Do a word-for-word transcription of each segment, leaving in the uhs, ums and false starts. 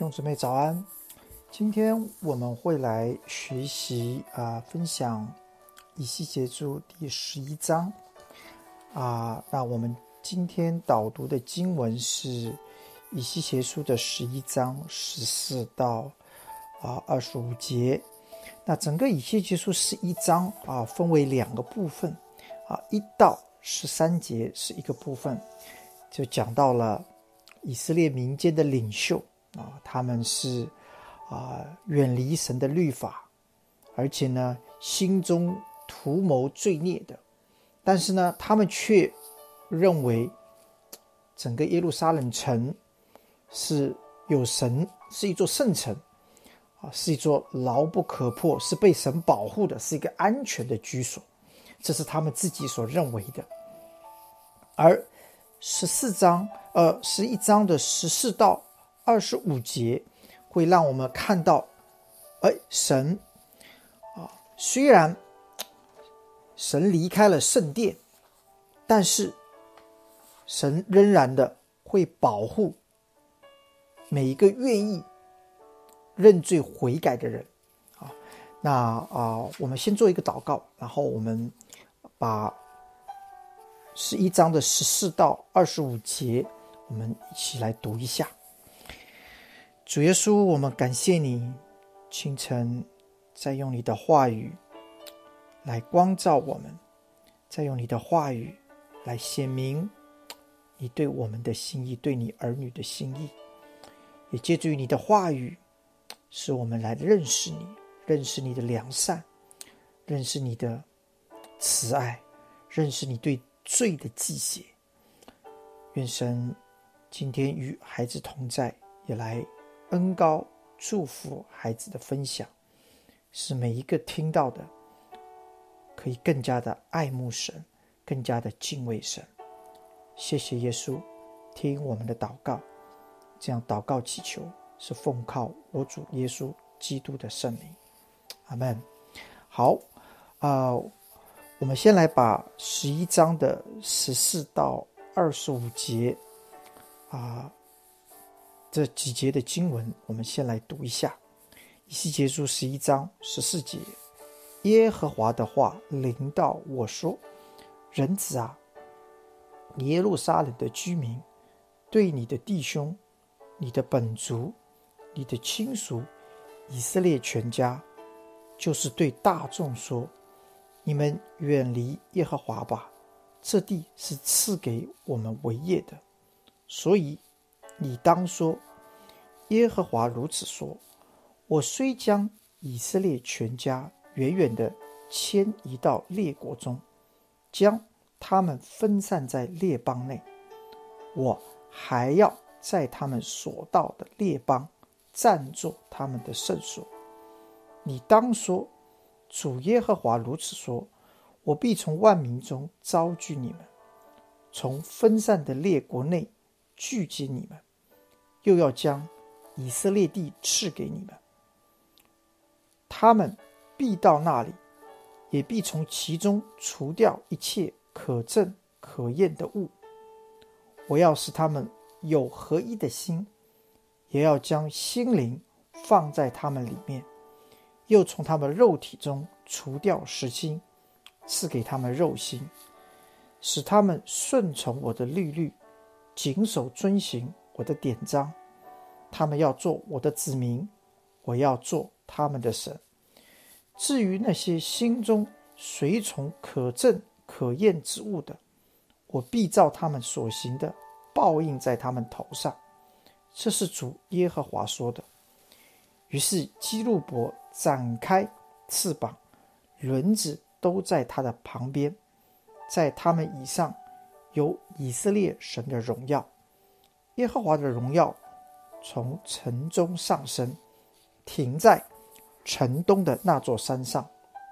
兄姊妹早安，今天我们会来学习啊、呃，分享以西结书第十一章啊、呃。那我们今天导读的经文是以西结书的十一章十四到啊二十五节。那整个以西结书十一章啊，分为两个部分啊，一到十三节是一个部分，就讲到了以色列民间的领袖啊，他们是啊远离神的律法，而且呢心中图谋罪孽的，但是呢他们却认为整个耶路撒冷城是有神，是一座圣城啊，是一座牢不可破，是被神保护的，是一个安全的居所，这是他们自己所认为的。而十四章呃十一章的十四到二十五节会让我们看到，哎，神啊，虽然神离开了圣殿，但是神仍然的会保护每一个愿意认罪悔改的人啊。那啊，我们先做一个祷告，然后我们把十一章的十四到二十五节我们一起来读一下。主耶稣，我们感谢你，清晨再用你的话语来光照我们，再用你的话语来显明你对我们的心意，对你儿女的心意，也借助于你的话语使我们来认识你，认识你的良善，认识你的慈爱，认识你对罪的记写。愿神今天与孩子同在，也来恩膏祝福孩子的分享，使每一个听到的可以更加的爱慕神，更加的敬畏神。谢谢耶稣，听我们的祷告，这样祷告祈求是奉靠我主耶稣基督的圣名，阿们。好啊、呃，我们先来把十一章的十四到二十五节啊、呃、这几节的经文，我们先来读一下。以西结书十一章十四节，耶和华的话临到我说：人子啊，耶路撒冷的居民对你的弟兄、你的本族、你的亲属以色列全家，就是对大众说：你们远离耶和华吧，这地是赐给我们为业的。所以你当说：耶和华如此说，我虽将以色列全家远远地迁移到列国中，将他们分散在列邦内，我还要在他们所到的列邦暂作他们的圣所。你当说：主耶和华如此说，我必从万民中招聚你们，从分散的列国内聚集你们，又要将以色列地赐给你们。他们必到那里，也必从其中除掉一切可憎可厌的物。我要使他们有合一的心，也要将心灵放在他们里面，又从他们肉体中除掉实心，赐给他们肉心，使他们顺从我的律律，谨守遵行我的典章。他们要做我的子民，我要做他们的神。至于那些心中随从可憎可厌之物的，我必照他们所行的报应在他们头上。这是主耶和华说的。于是基路伯展开翅膀，轮子都在他的旁边，在他们以上有以色列神的荣耀。耶和华的荣耀从城中上升，停在城东的那座山上。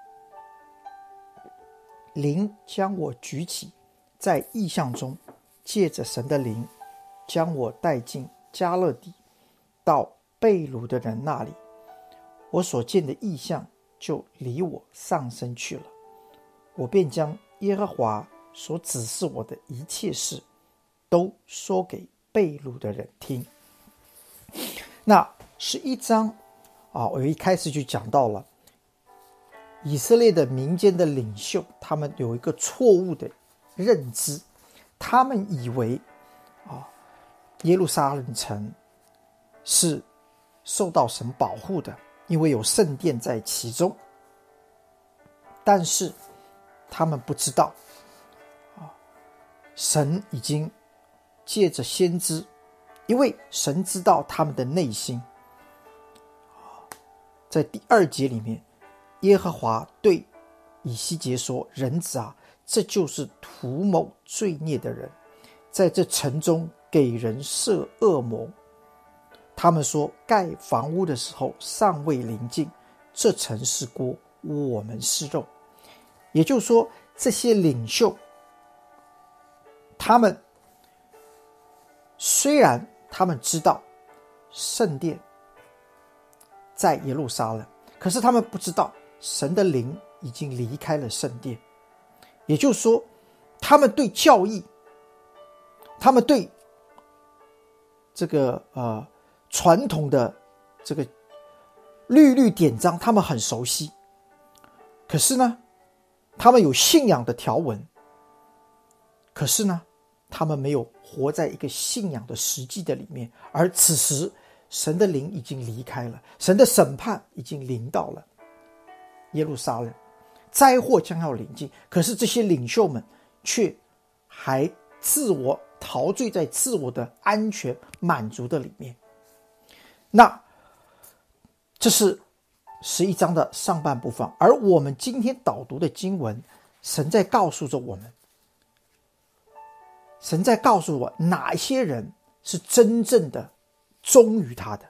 灵将我举起，在异象中借着神的灵将我带进迦勒底，到被掳的人那里。我所见的异象就离我上升去了，我便将耶和华所指示我的一切事都说给被掳的人听。那十一章啊，我一开始就讲到了以色列的民间的领袖，他们有一个错误的认知，他们以为啊，耶路撒冷城是受到神保护的，因为有圣殿在其中。但是他们不知道啊，神已经借着先知，因为神知道他们的内心。在第二节里面，耶和华对以西结说：人子啊，这就是图谋罪孽的人，在这城中给人设恶谋。他们说，盖房屋的时候尚未临近，这城是锅，我们是肉。也就是说，这些领袖，他们虽然他们知道圣殿在耶路撒冷，可是他们不知道神的灵已经离开了圣殿。也就是说，他们对教义，他们对这个呃传统的这个律律典章，他们很熟悉。可是呢，他们有信仰的条文，可是呢，他们没有活在一个信仰的实际的里面。而此时神的灵已经离开了，神的审判已经临到了耶路撒冷，灾祸将要临近，可是这些领袖们却还自我陶醉在自我的安全满足的里面。那这是十一章的上半部分，而我们今天导读的经文，神在告诉着我们，神在告诉我哪一些人是真正的忠于他的。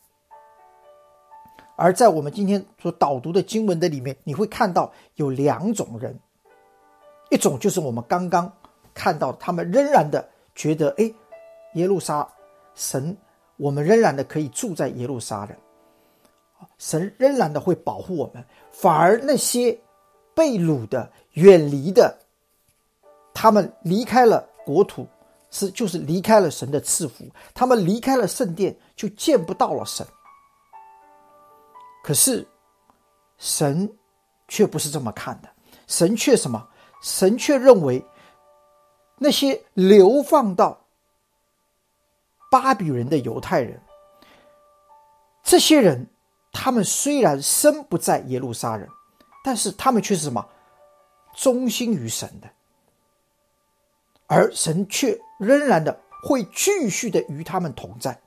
而在我们今天所导读的经文的里面，你会看到有两种人，一种就是我们刚刚看到，他们仍然的觉得，诶，耶路撒神，我们仍然的可以住在耶路撒冷，神仍然的会保护我们。反而那些被掳的、远离的，他们离开了国土，是就是离开了神的赐福，他们离开了圣殿，就见不到了神。可是神却不是这么看的，神却什么？神却认为那些流放到巴比伦的犹太人，这些人他们虽然身不在耶路撒冷，但是他们却是什么？忠心于神的，而神却仍然的会继续的与他们同在。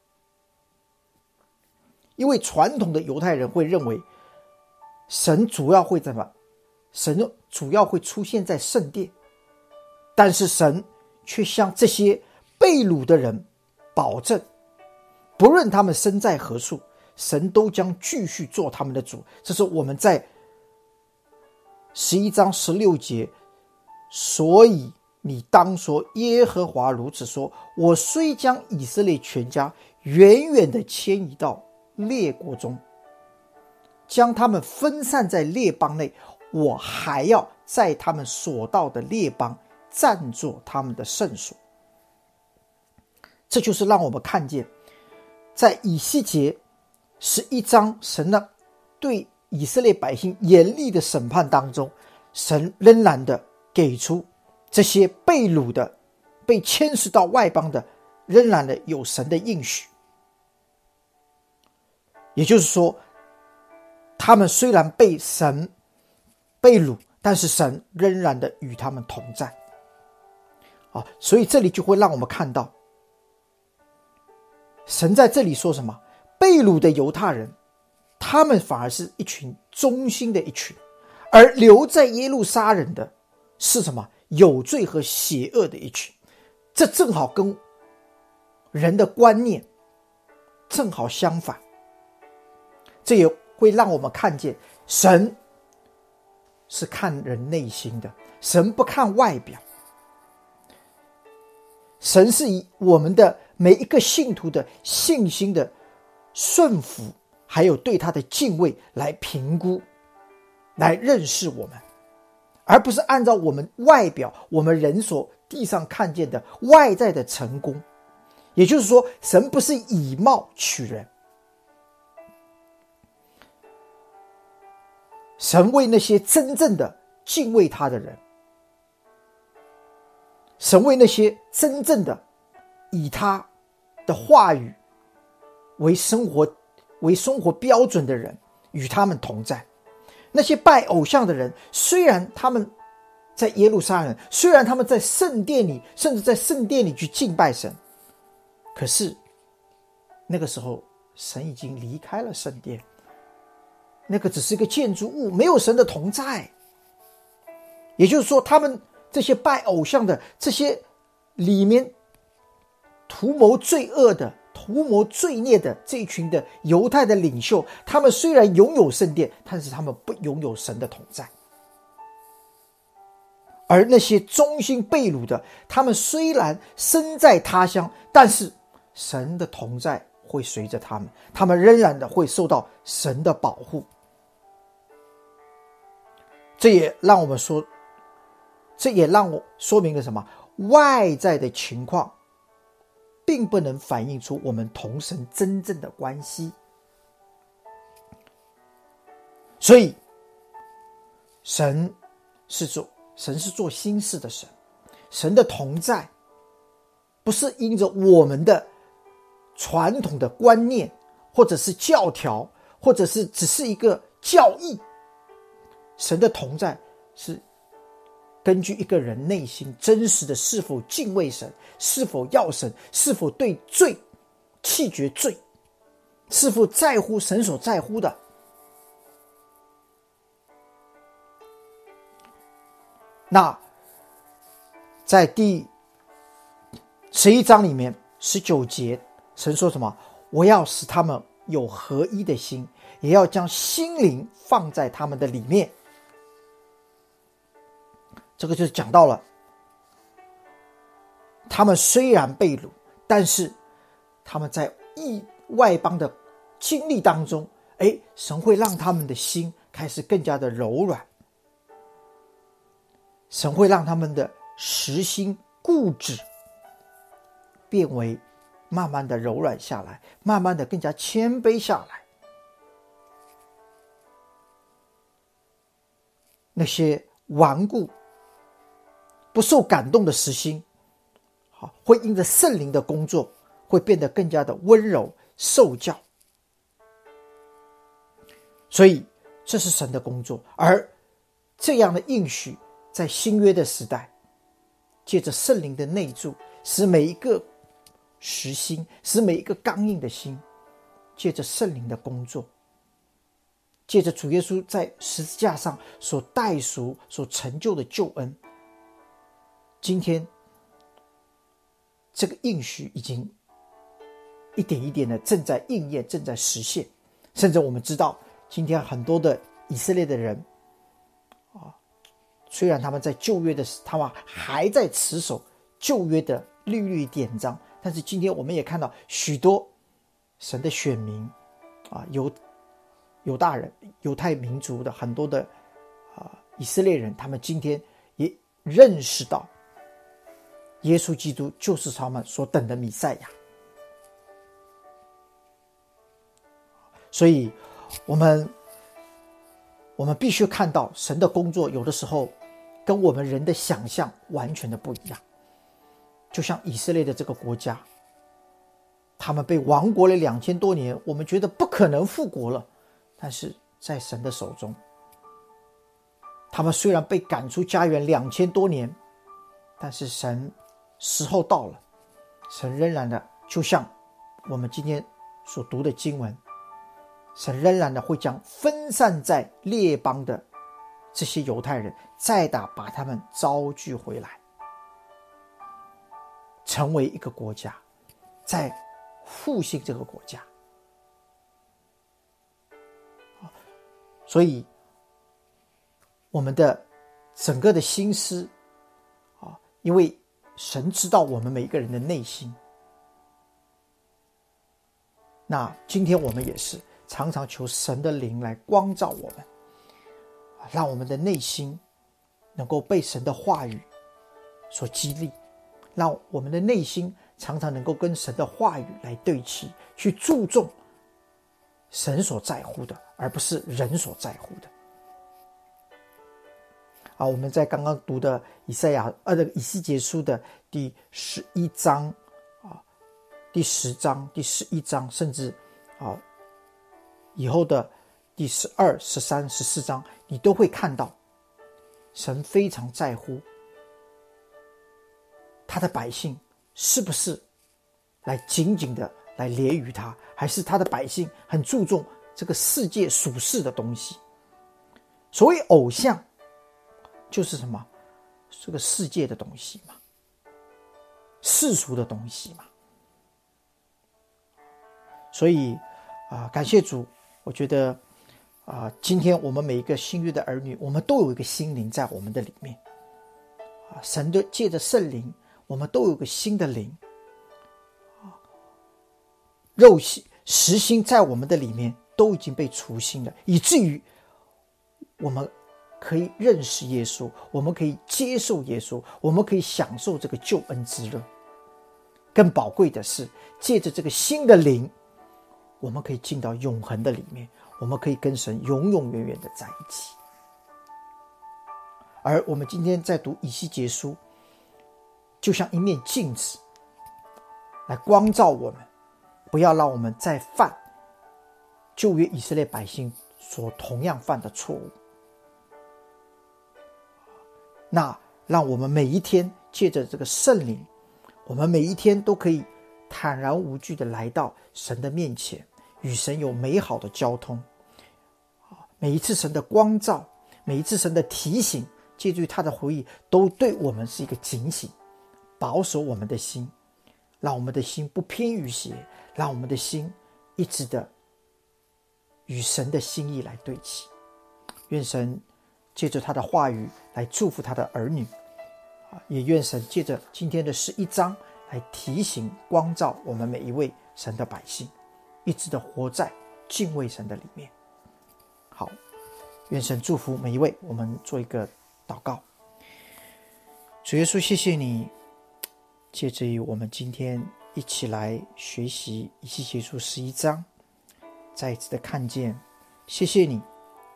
因为传统的犹太人会认为神主要会怎么？神主要会出现在圣殿，但是神却向这些被掳的人保证，不论他们身在何处，神都将继续做他们的主。这是我们在十一章十六节，所以你当说，耶和华如此说，我虽将以色列全家远远的迁移到列国中，将他们分散在列邦内，我还要在他们所到的列邦暂作他们的圣所。这就是让我们看见，在以西结十一章，神呢对以色列百姓严厉的审判当中，神仍然的给出这些被掳的、被迁徙到外邦的，仍然的有神的应许。也就是说，他们虽然被神被掳，但是神仍然的与他们同在啊。所以这里就会让我们看到，神在这里说什么？被掳的犹太人，他们反而是一群忠心的一群，而留在耶路撒冷的是什么？有罪和邪恶的一群。这正好跟人的观念正好相反。这也会让我们看见，神是看人内心的，神不看外表。神是以我们的每一个信徒的信心的顺服，还有对他的敬畏来评估，来认识我们，而不是按照我们外表，我们人所地上看见的外在的成功。也就是说，神不是以貌取人， 神为那些真正的敬畏他的人，神为那些真正的以他的话语为生活为生活标准的人与他们同在。那些拜偶像的人，虽然他们在耶路撒冷，虽然他们在圣殿里，甚至在圣殿里去敬拜神，可是那个时候神已经离开了圣殿，那个只是一个建筑物，没有神的同在。也就是说，他们这些拜偶像的，这些里面图谋罪恶的、图谋罪孽的这一群的犹太的领袖，他们虽然拥有圣殿，但是他们不拥有神的同在。而那些忠心被掳的，他们虽然身在他乡，但是神的同在会随着他们，他们仍然的会受到神的保护。这也让我们说，这也让我说明了什么？外在的情况并不能反映出我们同神真正的关系。所以神是做神是做新事的神，神的同在不是因着我们的传统的观念，或者是教条，或者是只是一个教义。神的同在是根据一个人内心真实的是否敬畏神，是否要神，是否对罪弃绝罪，是否在乎神所在乎的。那在第十一章里面十九节，神说什么？我要使他们有合一的心，也要将心灵放在他们的里面。这个就是讲到了他们虽然被掳，但是他们在异外邦的经历当中，诶，神会让他们的心开始更加的柔软，神会让他们的实心固执变为慢慢的柔软下来，慢慢的更加谦卑下来。那些顽固不受感动的实心，会因着圣灵的工作，会变得更加的温柔受教。所以这是神的工作，而这样的应许在新约的时代，借着圣灵的内住，使每一个实心，使每一个刚硬的心，借着圣灵的工作，借着主耶稣在十字架上所代赎所成就的救恩，今天这个应许已经一点一点的正在应验，正在实现。甚至我们知道今天很多的以色列的人啊，虽然他们在旧约的他们还在持守旧约的律律典章，但是今天我们也看到许多神的选民啊，犹犹大人、犹太民族的很多的啊以色列人，他们今天也认识到耶稣基督就是他们所等的弥赛亚。所以我们我们必须看到神的工作有的时候跟我们人的想象完全的不一样。就像以色列的这个国家，他们被亡国了两千多年，我们觉得不可能复国了，但是在神的手中，他们虽然被赶出家园两千多年，但是神时候到了，神仍然的，就像我们今天所读的经文，神仍然的会将分散在列邦的这些犹太人再打把他们招聚回来，成为一个国家，再复兴这个国家。所以我们的整个的心思啊，因为神知道我们每一个人的内心，那今天我们也是常常求神的灵来光照我们，让我们的内心能够被神的话语所激励，让我们的内心常常能够跟神的话语来对齐，去注重神所在乎的，而不是人所在乎的。 啊，我们在刚刚读的以赛亚呃这个以西结书的第十一章啊，第十章、第十一章，甚至啊以后的第十二、十三、十四章，你都会看到神非常在乎他的百姓是不是来紧紧的来怜悯他，还是他的百姓很注重这个世界属世的东西。所谓偶像就是什么？这个世界的东西嘛，世俗的东西嘛。所以啊、呃，感谢主，我觉得啊、呃，今天我们每一个新约的儿女，我们都有一个心灵在我们的里面啊，神的借着圣灵，我们都有个新的灵啊，肉心实心在我们的里面都已经被除心了，以至于我们可以认识耶稣，我们可以接受耶稣，我们可以享受这个救恩之乐。更宝贵的是，借着这个新的灵，我们可以进到永恒的里面，我们可以跟神永永远远的在一起。而我们今天在读以西结书，就像一面镜子来光照我们，不要让我们再犯旧约以色列百姓所同样犯的错误。那让我们每一天借着这个圣灵，我们每一天都可以坦然无惧的来到神的面前，与神有美好的交通。每一次神的光照，每一次神的提醒，借助他的回忆，都对我们是一个警醒，保守我们的心，让我们的心不偏于邪，让我们的心一直的与神的心意来对齐。愿神借着他的话语来祝福他的儿女，也愿神借着今天的十一章来提醒光照我们每一位神的百姓，一直的活在敬畏神的里面。好，愿神祝福每一位。我们做一个祷告。主耶稣，谢谢你借着于我们今天一起来学习以西结书十一章，再一次的看见，谢谢你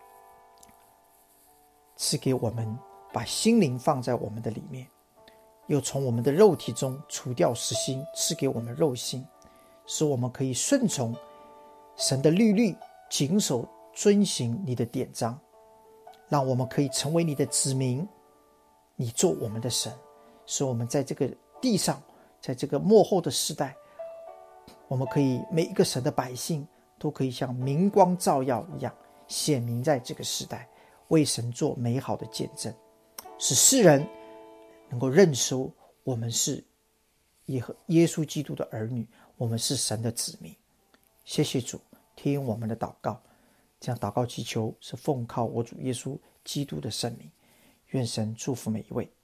赐给我们把心灵放在我们的里面，又从我们的肉体中除掉死心，赐给我们肉心，使我们可以顺从神的律例，谨守遵行你的典章，让我们可以成为你的子民，你做我们的神，使我们在这个地上，在这个末后的时代，我们可以每一个神的百姓都可以像明光照耀一样显明在这个时代，为神做美好的见证，使世人能够认识我们是耶稣基督的儿女，我们是神的子民。谢谢主，听我们的祷告，这样祷告祈求是奉靠我主耶稣基督的圣名。愿神祝福每一位。